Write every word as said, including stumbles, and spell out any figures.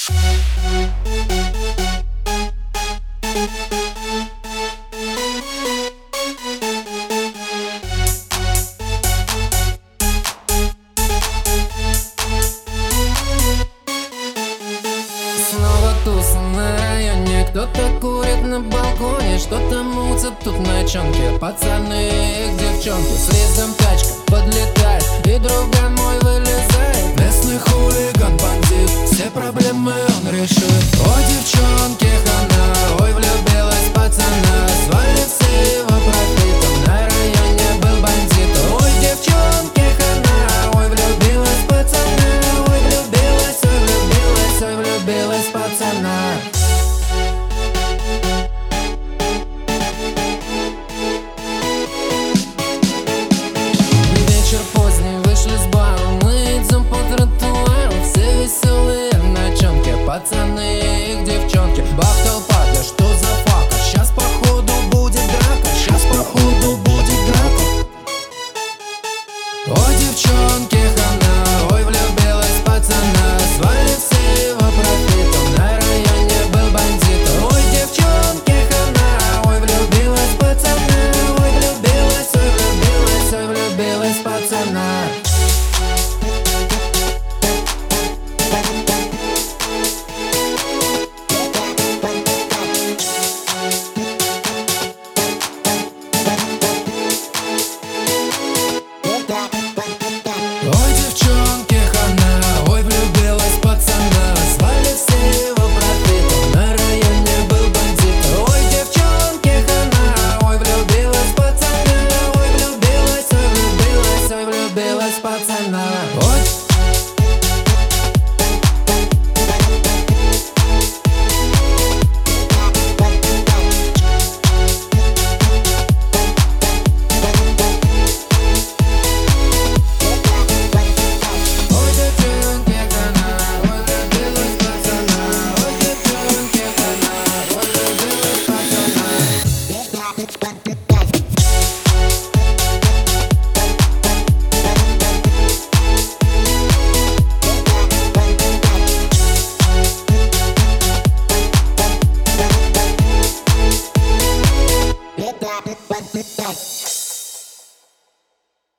Снова туса на районе, кто-то курит на балконе, что-то мутят тут ночонки, пацаны и их девчонки. Следом тачка подлетает, и друган мой вылезает. Местный хулиган, бандит, все проблемы он решит.